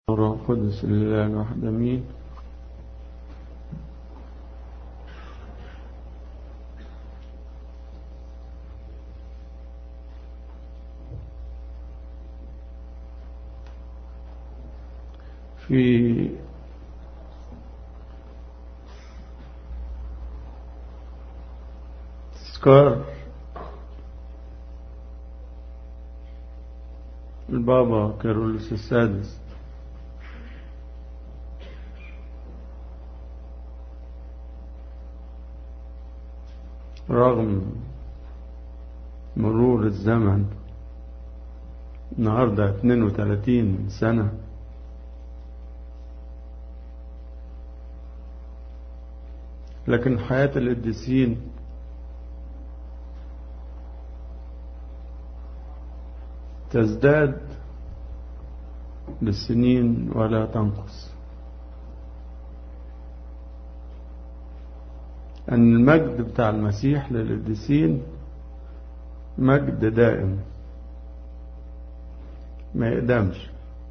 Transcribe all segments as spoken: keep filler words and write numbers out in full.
روح القدس لله الواحد امين. في تذكار البابا كيرلس السادس رغم مرور الزمن، النهاردة اثنين وثلاثين سنة، لكن حياة القديسين تزداد بالسنين ولا تنقص. أن المجد بتاع المسيح للقديسين مجد دائم ما يقدمش.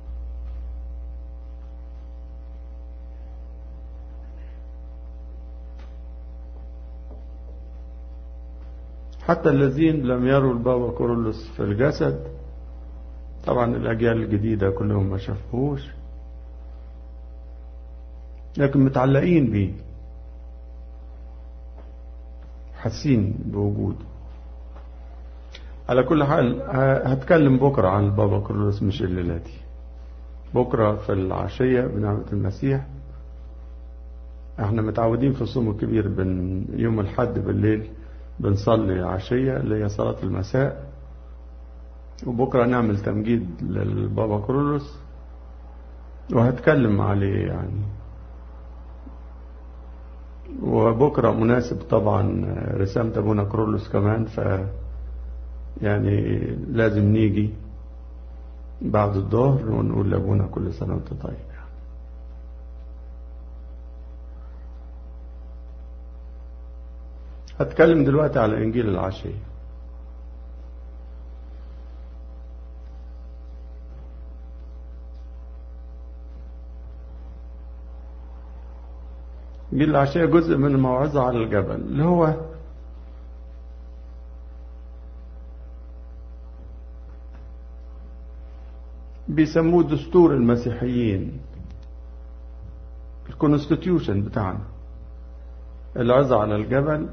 حتى الذين لم يروا البابا كيرلس في الجسد، طبعا الأجيال الجديدة كلهم ما شافوهوش، لكن متعلقين بيه، حاسين بوجوده. على كل حال هتكلم بكرة عن البابا كيرلس، مش الليلاتي، بكرة في العشية بنعمة المسيح. احنا متعودين في الصوم الكبير بن يوم الحد بالليل بنصلي عشية اللي هي صلاة المساء، وبكرة نعمل تمجيد للبابا كيرلس وهتكلم عليه يعني. وبكرة مناسب طبعا رسالة أبونا كيرلس كمان، ف يعني لازم نيجي بعد الظهر ونقول لأبونا كل سنة وانت طيب. هتكلم دلوقتي على إنجيل العشية. إنجيل العشية جزء من الموعظة على الجبل، اللي هو بيسموه دستور المسيحيين، الكونستيتيوشن بتاعنا. العظة على الجبل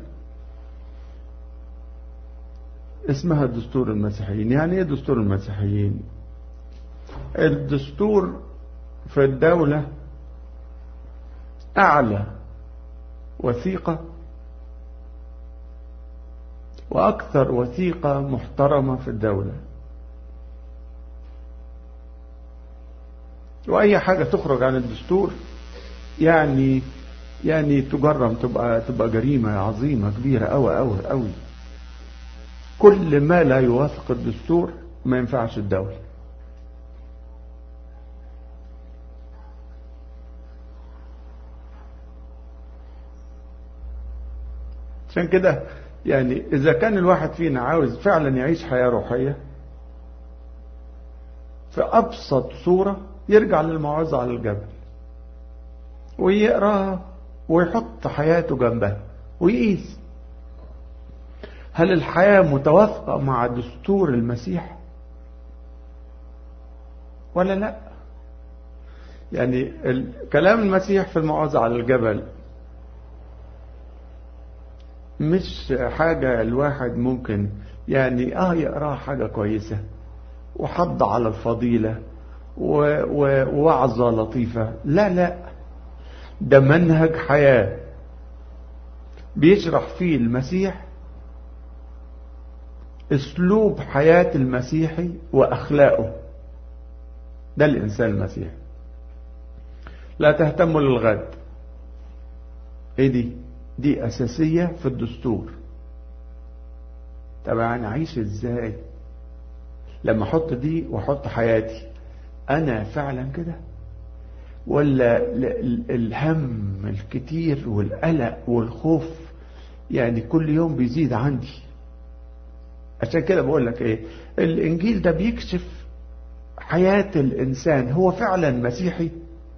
اسمها دستور المسيحيين. يعني ايه دستور المسيحيين؟ الدستور في الدولة أعلى وثيقة وأكثر وثيقة محترمة في الدولة، وأي حاجة تخرج عن الدستور يعني يعني تجرم، تبقى تبقى جريمة عظيمة كبيرة أوي أوي أوي. كل ما لا يوافق الدستور ما ينفعش الدولة. عشان كده يعني إذا كان الواحد فينا عاوز فعلا يعيش حياة روحية في أبسط صورة، يرجع للموعظة على الجبل ويقراها ويحط حياته جنبها ويقيس هل الحياة متوافقة مع دستور المسيح ولا لا. يعني كلام المسيح في الموعظة على الجبل مش حاجة الواحد ممكن يعني اه يقراها حاجة كويسة وحض على الفضيلة ووعظة لطيفة. لا لا، ده منهج حياة بيشرح فيه المسيح اسلوب حياة المسيحي واخلاقه. ده الانسان المسيحي. لا تهتموا للغد. ايه دي؟ دي اساسية في الدستور. طبعا انا عايش ازاي لما احط دي واحط حياتي؟ انا فعلا كده ولا الهم الكتير والقلق والخوف يعني كل يوم بيزيد عندي؟ عشان كده بقول لك ايه، الانجيل ده بيكشف حياة الإنسان هو فعلا مسيحي؟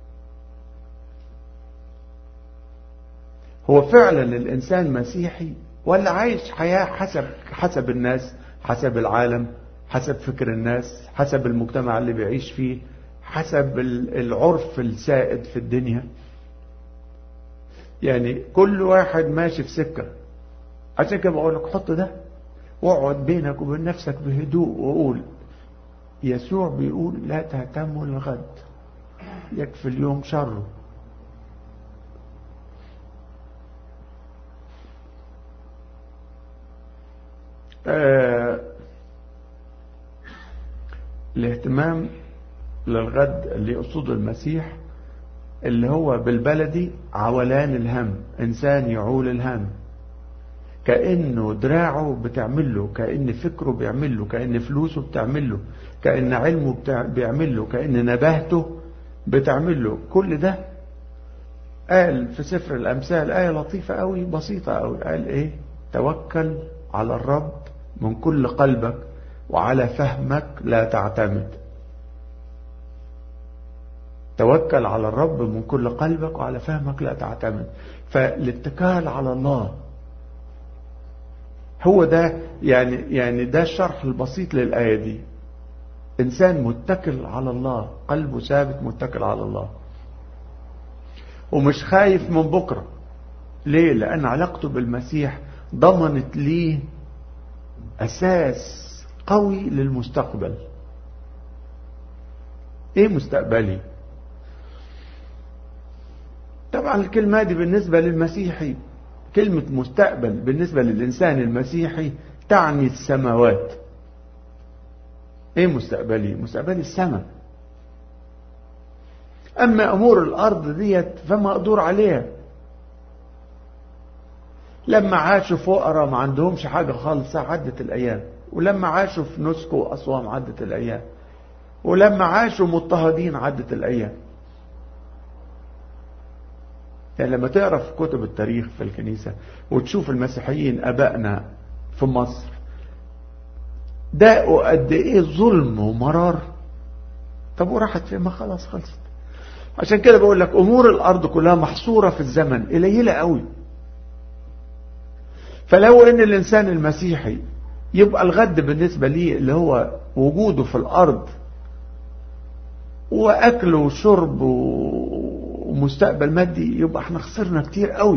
هو فعلا الإنسان مسيحي ولا عايش حياة حسب حسب الناس، حسب العالم، حسب فكر الناس، حسب المجتمع اللي بيعيش فيه، حسب العرف السائد في الدنيا؟ يعني كل واحد ماشي في سكة. عشان كده بقول لك حط ده واقعد بينك وبين نفسك بهدوء وقول يسوع بيقول لا تهتموا للغد يكفي اليوم شره. آه الاهتمام للغد اللي يقصده المسيح اللي هو بالبلدي عولان الهم، إنسان يعول الهم كأنه دراعه بتعمل له، كأن فكره بيعمل له، كأن فلوسه بتعمل له، كأن علمه بتاع بيعمل له، كأن نباهته بتعمل له. كل ده قال في سفر الأمثال آية لطيفة قوي بسيطة قوي، قال إيه؟ توكل على الرب من كل قلبك وعلى فهمك لا تعتمد. توكل على الرب من كل قلبك وعلى فهمك لا تعتمد. فالاتكال على الله هو ده، يعني يعني ده الشرح البسيط للآية دي. إنسان متكل على الله، قلبه ثابت متكل على الله ومش خايف من بكرة. ليه؟ لأن علاقته بالمسيح ضمنت ليه أساس قوي للمستقبل. إيه مستقبلي؟ طبعا الكلمة دي بالنسبة للمسيحي، كلمة مستقبل بالنسبة للإنسان المسيحي تعني السماوات. ايه مستقبلي؟ مستقبلي السماء. اما امور الارض ديت فما اقدر عليها. لما عاشوا فقراء ما عندهمش حاجة خالص عدت الايام، ولما عاشوا في نسك واصوام عدت الايام، ولما عاشوا مضطهدين عدت الايام. يعني لما تقرأ في كتب التاريخ في الكنيسة وتشوف المسيحيين ابائنا في مصر داقوا قد ايه ظلم ومرار، طب وراحت فين؟ ما خلاص خلصت. عشان كده بقول لك امور الارض كلها محصورة في الزمن، قليلة قوي. فلو ان الانسان المسيحي يبقى الغد بالنسبة ليه اللي هو وجوده في الارض واكل وشرب ومستقبل مادي، يبقى احنا خسرنا كتير قوي.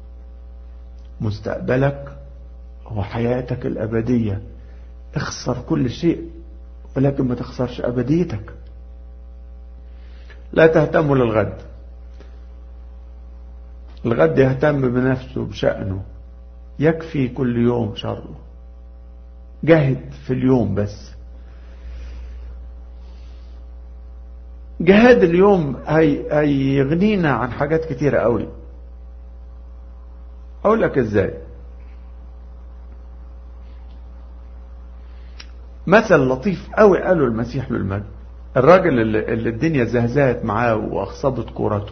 مستقبلك هو حياتك الابدية. اخسر كل شيء ولكن ما تخسرش أبديتك. لا تهتموا للغد. الغد يهتم بنفسه بشأنه، يكفي كل يوم شره. جاهد في اليوم بس. جهاد اليوم هي هيغنينا عن حاجات كتيرة قوي. اقول لك ازاي. مثل لطيف قوي قاله المسيح للمجد. الراجل اللي, اللي الدنيا زهزهت معاه واخصبت كورته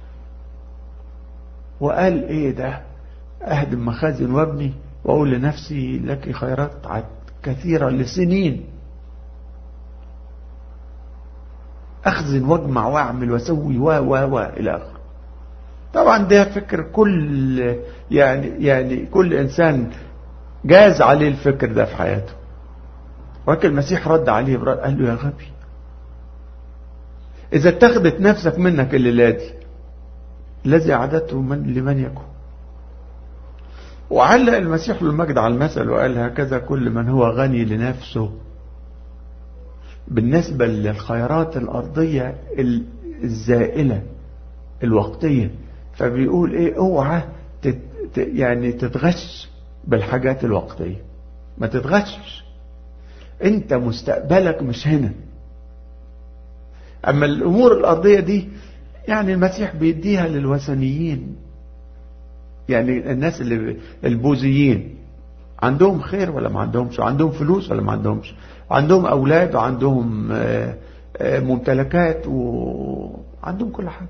وقال ايه ده؟ اهدم مخازن وابني واقول لنفسي لك خيرات كثيرة لسنين، اخزن واجمع واعمل واسوي و و و الى اخره. طبعا ده فكر كل يعني يعني كل انسان جاز عليه الفكر ده في حياته. ولكن المسيح رد عليه برد، قال له يا غبي، إذا اتخذت نفسك منك الليلة دي الذي أعدته من لمن يكون. وعلق المسيح للمجد على المثل وقال هكذا كل من هو غني لنفسه بالنسبة للخيرات الأرضية الزائلة الوقتية. فبيقول ايه؟ اوعى تت يعني تتغش بالحاجات الوقتية، ما تتغشش. انت مستقبلك مش هنا. اما الامور الارضية دي يعني المسيح بيديها للوثنيين، يعني الناس اللي البوذيين عندهم خير ولا ما عندهمش، عندهم فلوس ولا ما عندهمش، عندهم اولاد وعندهم ممتلكات وعندهم كل حاجة.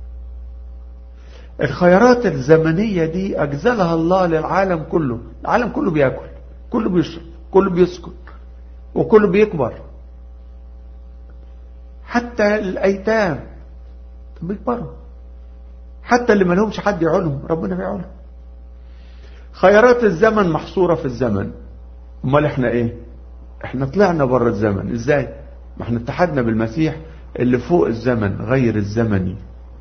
الخيرات الزمنية دي اجزلها الله للعالم كله. العالم كله بياكل، كله بيشرب، كله بيسكن، وكله بيكبر. حتى الأيتام بيكبروا، حتى اللي ما لهمش حد يعولهم ربنا بيعولهم. خيرات الزمن محصورة في الزمن. امال احنا ايه؟ احنا طلعنا بره الزمن ازاي؟ ما احنا اتحدنا بالمسيح اللي فوق الزمن غير الزمني.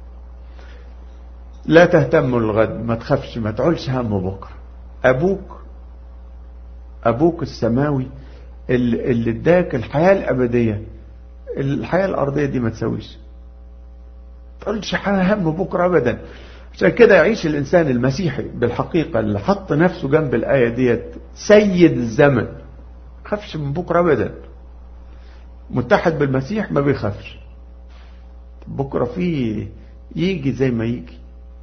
لا تهتم للغد، ما تخافش، ما تعولش هم بكره. ابوك ابوك السماوي اللي, اللي اداك الحياة الابدية، الحياة الارضية دي ما تسويش، ما تعولش هم بكره ابدا. عشان كده يعيش الانسان المسيحي بالحقيقة اللي حط نفسه جنب الآية ديت سيد الزمن، ما خافش من بكره ابدا. متحد بالمسيح ما بيخافش بكره، فيه يجي زي ما يجي.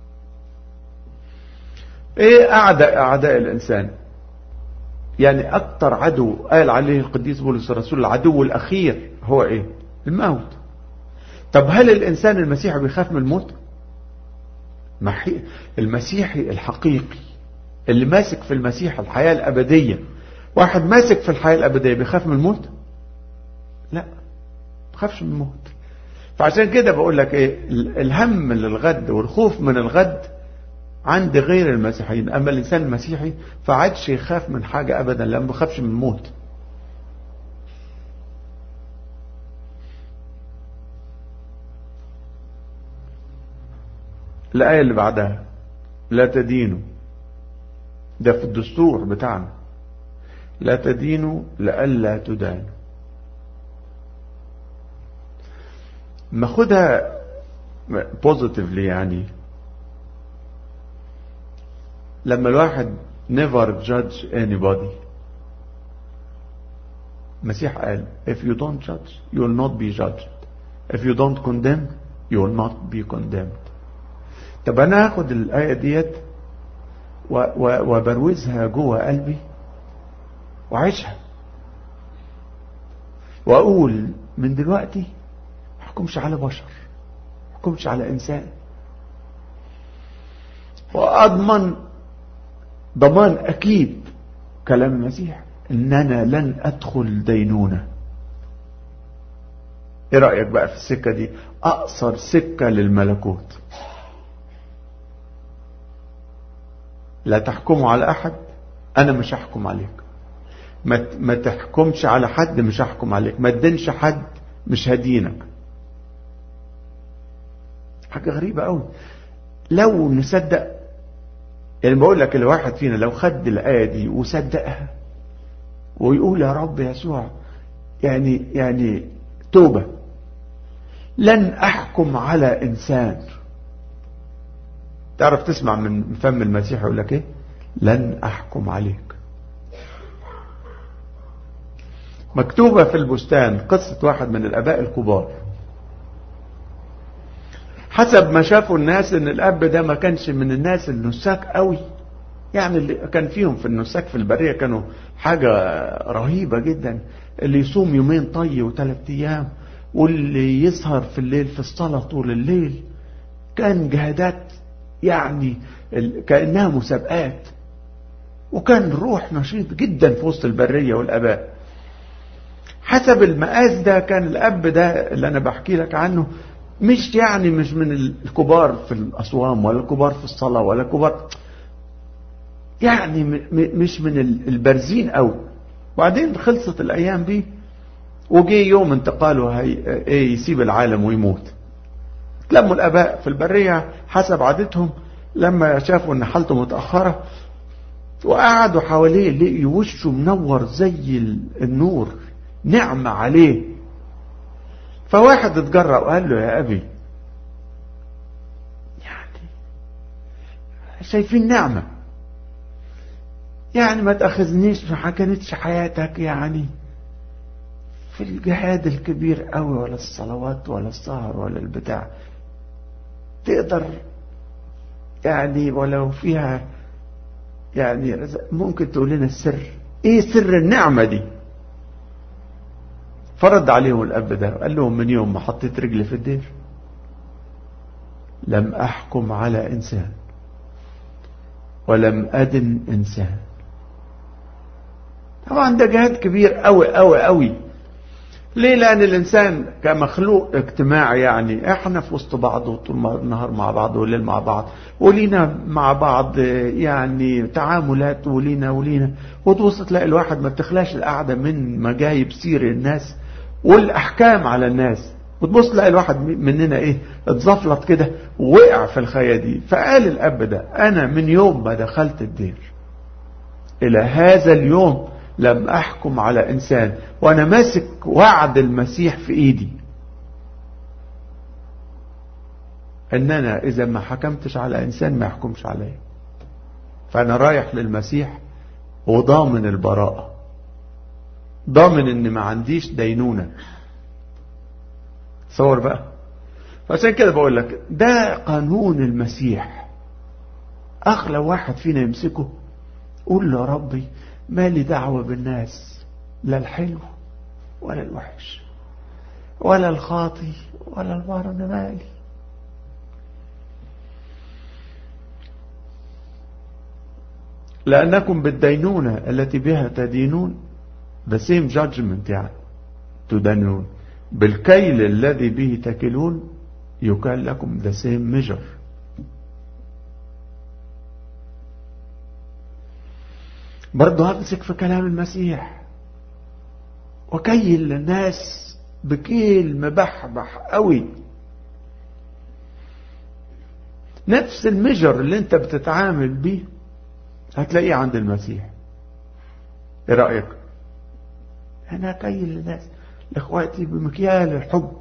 ايه اعداء اعداء الانسان؟ يعني اكتر عدو قال عليه القديس بولس الرسول العدو الاخير هو ايه؟ الموت. طب هل الانسان المسيحي بيخاف من الموت؟ المسيحي الحقيقي اللي ماسك في المسيح الحياة الابدية، واحد ماسك في الحياة الابدية بيخاف من الموت؟ لا، ما بيخافش من الموت. فعشان كده بقول لك ايه، الهم للغد والخوف من الغد عند غير المسيحيين. اما الانسان المسيحي فعادش يخاف من حاجة ابدا، لما بيخافش من الموت. الآية اللي بعدها لا تدينوا، ده في الدستور بتاعنا، لا تدينوا لئلا تدانوا. ما خدها بوزيتيفلي، يعني لما الواحد never judge anybody. المسيح قال if you don't judge you will not be judged, if you don't condemn you will not be condemned. طب انا هاخد الآية ديت وبروزها جوه قلبي وعيشها، واقول من دلوقتي ما احكمش على بشر، ما احكمش على انسان، واضمن ضمان اكيد كلام المسيح ان انا لن ادخل دينونة. ايه رأيك بقى في السكة دي؟ اقصر سكة للملكوت. لا تحكموا على احد، انا مش هحكم عليك. ما ما تحكمش على حد، مش هحكم عليك. ما تدينش حد، مش هدينك. حاجة غريبة قوي لو نصدق. يعني بقول لك الواحد فينا لو خد الآية دي وصدقها ويقول يا رب يسوع، يعني يعني توبة، لن أحكم على إنسان. تعرف تسمع من فم المسيح يقول لك إيه؟ لن أحكم عليك. مكتوبة في البستان قصة واحد من الآباء الكبار، حسب ما شافوا الناس ان الاب ده ما كانش من الناس النساك قوي، يعني اللي كان فيهم في النساك في البرية كانوا حاجة رهيبة جدا، اللي يصوم يومين طي وثلاث ايام، واللي يسهر في الليل في الصلاة طول الليل. كان جهادات يعني كأنها مسابقات، وكان روح نشيط جدا في وسط البرية والآباء. حسب المقاس ده كان الاب ده اللي انا بحكي لك عنه مش يعني مش من الكبار في الأصوام ولا الكبار في الصلاة ولا الكبار، يعني مش من البرزين قوي. وبعدين خلصت الأيام دي وجي يوم انتقاله، هي ايه يسيب العالم ويموت. لموا الآباء في البرية حسب عادتهم، لما شافوا ان حالته متأخرة وقعدوا حواليه، لقوا وشه منور زي النور، نعمة عليه. فواحد اتجرأ وقال له يا أبي، يعني شايفين نعمة، يعني ما تأخذنيش، ما كانتش حياتك يعني في الجهاد الكبير قوي ولا الصلوات ولا السهر ولا البتاع، تقدر يعني ولو فيها يعني ممكن تقول لنا السر، ايه سر النعمة دي؟ فرد عليهم الأب ده وقال لهم من يوم ما حطيت رجلي في الدير لم أحكم على إنسان ولم أدن إنسان. طبعا ده جهاد كبير قوي قوي قوي، ليه؟ لأن الإنسان كمخلوق اجتماعي، يعني احنا في وسط بعض وطول النهار مع بعض والليل مع بعض، ولينا مع بعض يعني تعاملات ولينا ولينا، وتبص تلاقي الواحد ما بتخلاش القعدة من مجايب سير الناس والأحكام على الناس، وتبص تلاقي الواحد مننا ايه اتزفلط كده ووقع في الخيا دي. فقال الأب ده: أنا من يوم ما دخلت الدير إلى هذا اليوم لم أحكم على إنسان، وأنا ماسك وعد المسيح في إيدي إن أنا إذا ما حكمتش على إنسان ما يحكمش عليا. فأنا رايح للمسيح وضامن البراءة، ضامن إن ما عنديش دينونة. تصور بقى. فعشان كده بقول لك ده قانون المسيح. أغلى واحد فينا يمسكه قول له: يا ربي مالي دعوة بالناس، لا الحلو ولا الوحش ولا الخاطي ولا البار، أنا مالي. لأنكم بالدينونة التي بها تدينون، the same judgment يعني تدينون، بالكيل الذي به تكلون يكال لكم the same measure. برضه همسك في كلام المسيح وكيل الناس بكيل مبحبح قوي، نفس الميجر اللي انت بتتعامل بيه هتلاقيه عند المسيح. ايه رأيك؟ انا كيل الناس لاخواتي بمكيال الحب،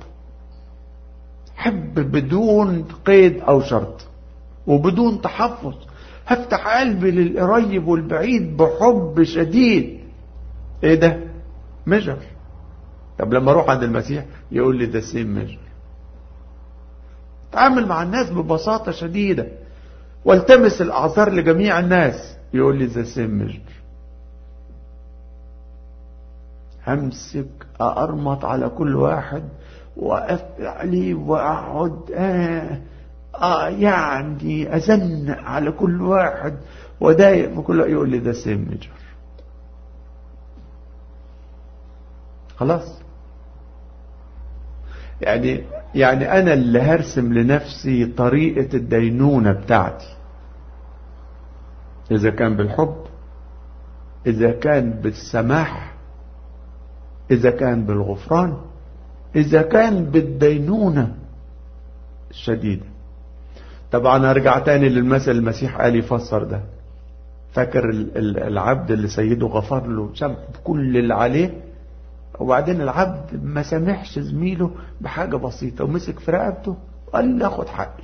حب بدون قيد او شرط وبدون تحفظ، هفتح قلبي للقريب والبعيد بحب شديد. ايه ده؟ ميجر. طب لما اروح عند المسيح يقول لي ده سيم ميجر. تعامل مع الناس ببساطة شديدة والتمس الاعذار لجميع الناس، يقول لي ده سيم ميجر. همسك أأرمط على كل واحد وأقف عليه وأقعد آه آه يعني أزنق على كل واحد وضايق في كل، يقول لي ده سيم ميجر. خلاص. يعني يعني أنا اللي هرسم لنفسي طريقة الدينونة بتاعتي، إذا كان بالحب، إذا كان بالسماح، إذا كان بالغفران، إذا كان بالدينونة الشديدة. طبعا أرجع تاني للمثل المسيح قال يفسر ده. فاكر العبد اللي سيده غفر له سامح بكل اللي عليه، وبعدين العبد ما سامحش زميله بحاجة بسيطة ومسك في رقبته وقال لي اخد حقي.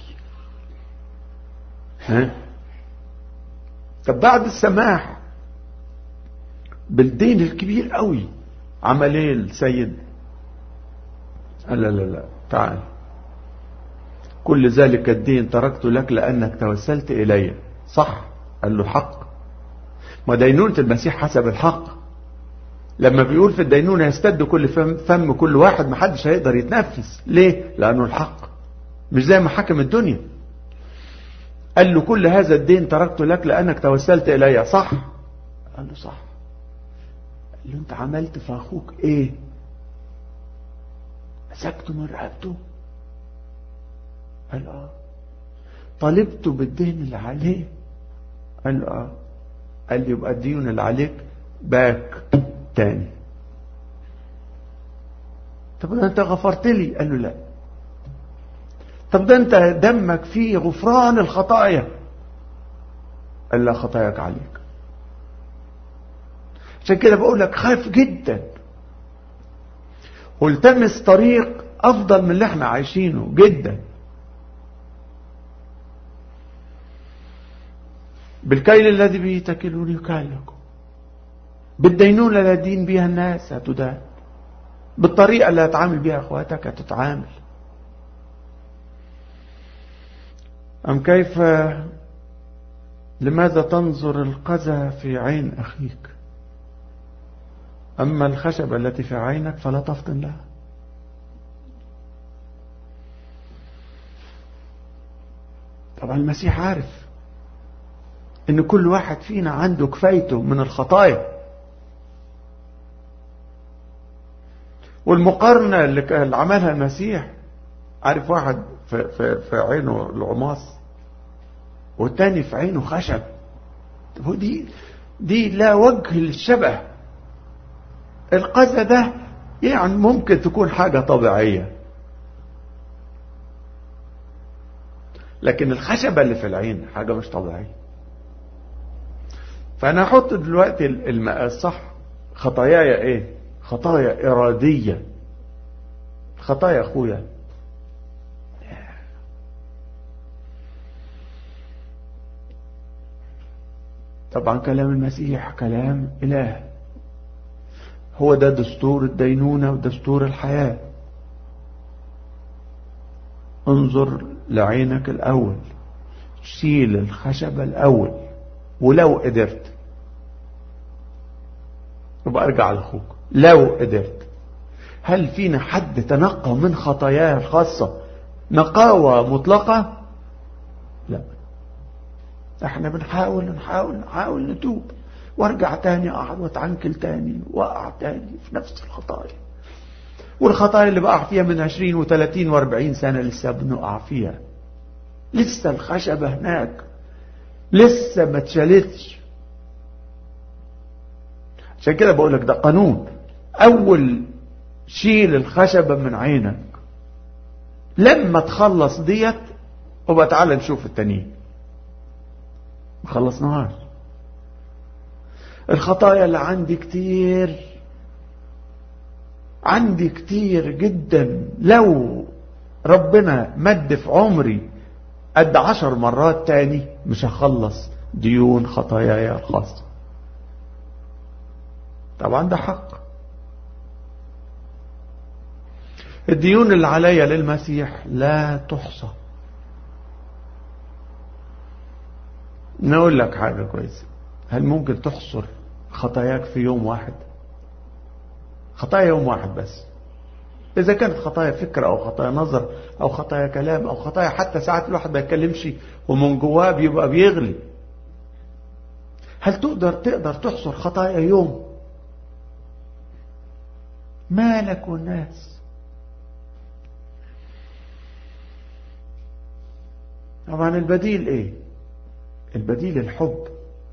ها؟ طب بعد السماح بالدين الكبير قوي عمل ايه السيد؟ قال لا لا لا تعال، كل ذلك الدين تركت لك لأنك توسلت إلي. صح؟ قال له حق. ما دينونة المسيح حسب الحق. لما بيقول في الدينونة يستد كل فم, فم كل واحد، ما حدش هيقدر يتنفس. ليه؟ لأنه الحق، مش زي ما حكم الدنيا. قال له كل هذا الدين تركت لك لأنك توسلت إلي. صح؟ قال له صح. قال له انت عملت في أخوك ايه؟ مسكته من رقبته؟ قال اه. طالبته بالدين اللي عليه؟ قال اه. قال لي يبقى الدين اللي عليك باك تاني. طب ده انت غفرت لي؟ قال له لا. طب ده انت دمك فيه غفران الخطايا؟ قال لا، خطاياك عليك. عشان كده بقول لك خاف جدا والتمس طريق افضل من اللي احنا عايشينه جدا. بالكيل الذي به تكلون يكال لكم، بالدينونة اللي دين بها الناس هتدان، بالطريقة اللي هتعامل بها اخواتك هتتعامل. أم كيف لماذا تنظر القذى في عين أخيك أما الخشبة التي في عينك فلا تفطن لها؟ طبعا المسيح عارف ان كل واحد فينا عنده كفايته من الخطايا، والمقارنة اللي كان عملها المسيح، عارف واحد في, في, في عينه العماص والتاني في عينه خشب، ودي دي لا وجه للشبه. القذى ده يعني ممكن تكون حاجة طبيعية، لكن الخشبة اللي في العين حاجة مش طبيعية. فأنا أحط دلوقتي المقاس صح. خطاياي إيه؟ خطايا إرادية. خطايا أخويا طبعا كلام المسيح كلام إله، هو ده دستور الدينونة ودستور الحياة. انظر لعينك الأول، شيل الخشبة الأول، ولو قدرت يبقى ارجع لأخوك. لو قدرت. هل فينا حد تنقى من خطاياه الخاصة نقاوة مطلقة؟ لا، احنا بنحاول نحاول نحاول نتوب، وارجع تاني اقعد واتعنكل تاني واقع تاني في نفس الخطايا، والخطايا اللي بقع فيها من عشرين وثلاثين واربعين سنة لسه بنقع فيها، لسه الخشبة هناك لسه ما اتشالتش. عشان كده بقولك ده قانون، اول شيل الخشبة من عينك، لما تخلص ديت وبقى تعالى نشوف التانيين. ما خلصناهاش. الخطايا اللي عندي كتير، عندي كتير جدا، لو ربنا مد في عمري قد عشر مرات تاني مش هخلص ديون خطاياي الخاصة. طبعا ده حق. الديون اللي عليا للمسيح لا تحصى. نقول لك حاجة كويسة، هل ممكن تحصر خطاياك في يوم واحد؟ خطايا يوم واحد بس. إذا كانت خطايا فكرة أو خطايا نظر أو خطايا كلام أو خطايا حتى ساعات الواحد ما يتكلمش ومن جواه بيبقى بيغلي، هل تقدر تقدر تحصر خطايا يوم؟ مالك والناس. طبعا البديل ايه؟ البديل الحب.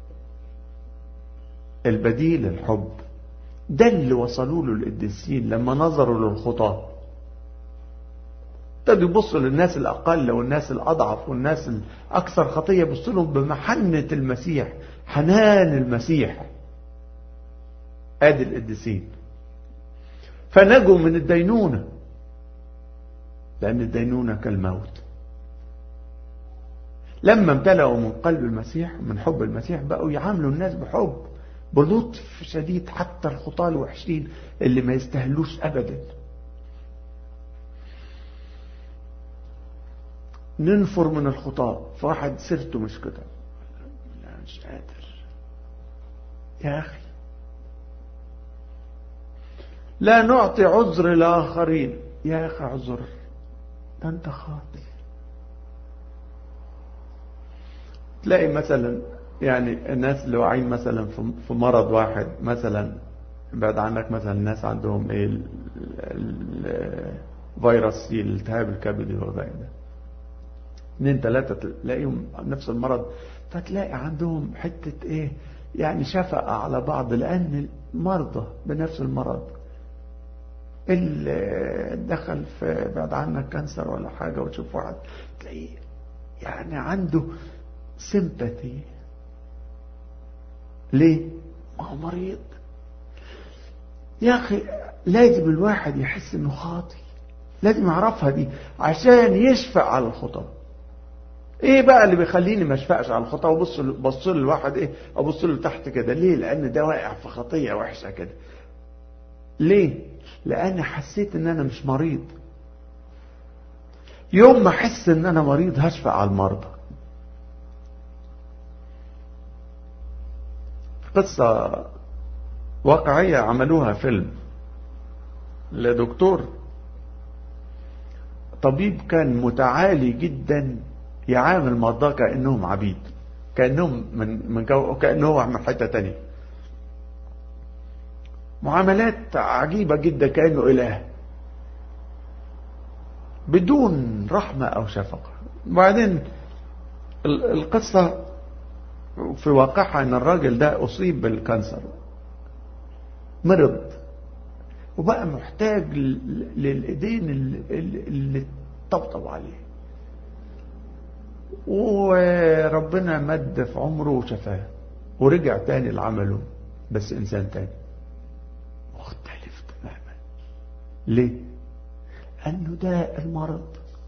البديل الحب ده اللي وصلوا له القديسين لما نظروا للخطاة. ابتدوا يبصوا للناس الأقل والناس الأضعف والناس الأكثر خطية، يبصوا لهم بمحنة المسيح، حنان المسيح. آدي القديسين فنجوا من الدينونة، لأن الدينونة كالموت. لما امتلأوا من قلب المسيح من حب المسيح بقوا يعاملوا الناس بحب، بلطف شديد، حتى الخطاة الوحشين اللي ما يستهلوش أبدا. ننفر من الخطاة، فواحد سيرته مش كده، لا مش قادر يا أخي. لا نعطي عذر لآخرين، يا أخي عذر ده أنت خاطئ. تلاقي مثلا يعني الناس اللي واعين مثلا في مرض واحد، مثلا بعد عنك مثلا الناس عندهم ايه الفيروس سي، الالتهاب الكبدي والوباء ده، اثنين ثلاثة تلاقيهم نفس المرض، فتلاقي عندهم حتة ايه يعني شفقة على بعض، لأن المرضى بنفس المرض اللي دخل في بعد عنك كانسر ولا حاجة، وتشوف واحد تلاقيه يعني عنده سيمباثي. ليه؟ ما هو مريض. يا أخي لازم الواحد يحس انه خاطي، لازم يعرفها دي عشان يشفق على الخطأ. ايه بقى اللي بيخليني ما اشفقش على الخطأ وبص بص له الواحد ايه ابص له تحت كده؟ ليه؟ لان ده واقع في خطية وحشة كده. ليه؟ لان حسيت ان انا مش مريض. يوم ما احس ان انا مريض هشفق على المرضى. قصة واقعية عملوها فيلم لدكتور طبيب كان متعالي جدا، يعامل مرضاه كأنهم عبيد، كأنهم من من جو... كأنه من حتة تانية، معاملات عجيبة جدا، كأنه إله. بدون رحمة أو شفقة. وبعدين القصة في واقعها أن الراجل ده أصيب بالكانسر، مرض، وبقى محتاج للإيدين اللي تطبطب عليه، وربنا مد في عمره وشفاه ورجع تاني لعمله، بس إنسان تاني مختلف تماما. ليه؟ أنه ده المرض،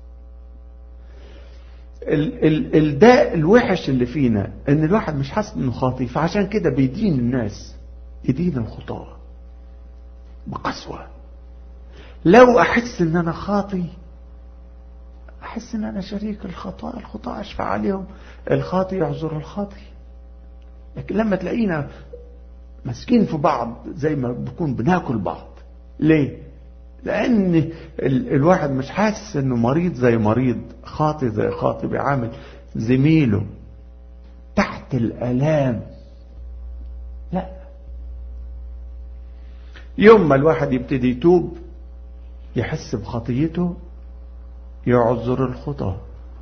الداء الوحش اللي فينا ان الواحد مش حاسس انه خاطي، فعشان كده بيدين الناس، يدين الخطاة بقسوة. لو احس ان انا خاطي، احس ان انا شريك الخطاة، الخطاة اشفع عليهم، الخاطي يعذر الخاطي. لكن لما تلاقينا مسكين في بعض زي ما بنكون بناكل بعض. ليه؟ لأن ال الواحد مش حاسس انه مريض زي مريض، خاطي زي خاطي، بيعامل زميله تحت الآلام. لا، يوم ما الواحد يبتدي يتوب يحس بخطيته يعذر الخطاة.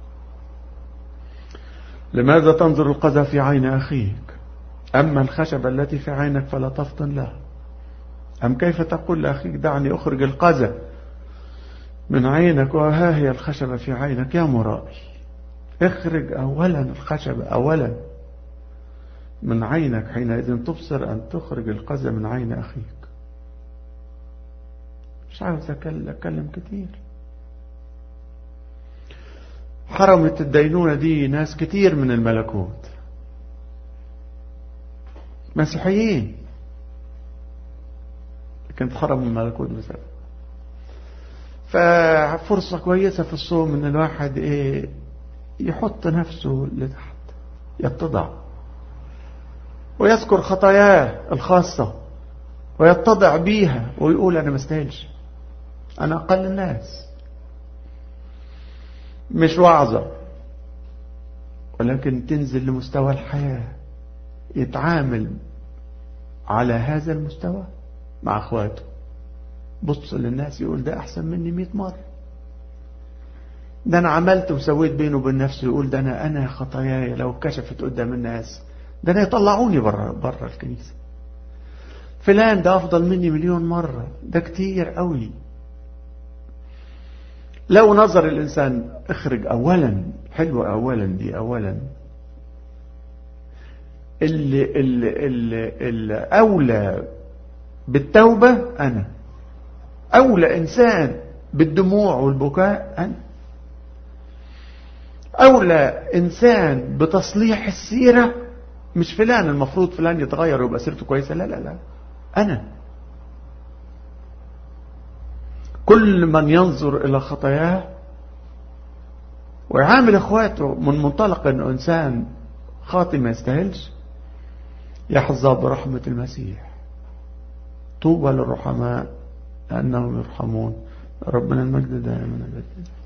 لماذا تنظر القذى في عين أخيك أما الخشبة التي في عينك فلا تفطن له؟ أم كيف تقول لأخيك دعني أخرج القذى من عينك وها هي الخشبة في عينك؟ يا مرائي، اخرج أولا الخشبة أولا من عينك، حينئذ تبصر أن تخرج القذى من عين أخيك. مش عاوز أتكلم كتير. حرمت الدينونة دي ناس كتير من الملكوت، مسيحيين، كانت حرم الملكوت بسبب. ففرصة كويسة في الصوم ان الواحد ايه يحط نفسه لتحت، يتضع ويذكر خطاياه الخاصة ويتضع بيها ويقول انا مستاهلش، انا اقل الناس. مش وعظة، ولكن تنزل لمستوى الحياة، يتعامل على هذا المستوى مع اخواته. بص للناس يقول ده احسن مني مئة مرة، ده انا عملت وسويت بينه وبين نفسه، يقول ده انا انا خطاياي لو كشفت قدام الناس ده انا يطلعوني بره بره الكنيسة. فلان ده افضل مني مليون مرة، ده كتير قوي. لو نظر الانسان اخرج اولا، حلوة اولا دي، اولا اللي, اللي, اللي, اللي اولى بالتوبة أنا، أولى إنسان بالدموع والبكاء أنا، أولى إنسان بتصليح السيرة مش فلان المفروض فلان يتغير ويبقى سيرته كويسة، لا لا لا، أنا. كل من ينظر إلى خطاياه ويعامل إخواته من منطلق أنه إنسان خاطئ ما يستاهلش، يحظى برحمة المسيح. طوبى للرحماء لأنهم يرحمون. ربنا المجد دائما أبدا.